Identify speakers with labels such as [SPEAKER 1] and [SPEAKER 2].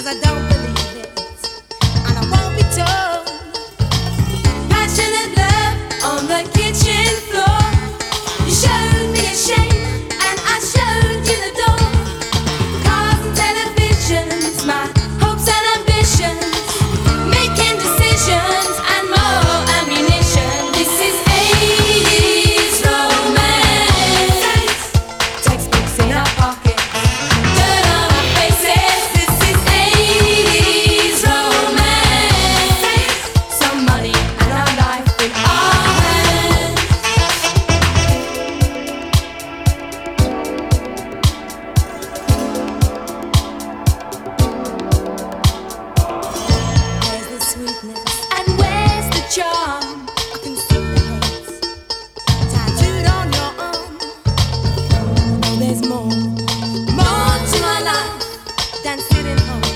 [SPEAKER 1] I don't believe it, and I won't be told. Passionate love on the kitchen floor. You showed me a shape, and I showed you the door. Cars and televisions, my hopes and ambitions, making decisions and more ammunition. This is 80s romance. Textbooks in our pocket, dirt on our faces. This is 80s romance. Some money and our life in our hands. Where's the sweetness and where's the charm? I can see the hate tattooed on your arm. Oh, there's more to my life than sitting home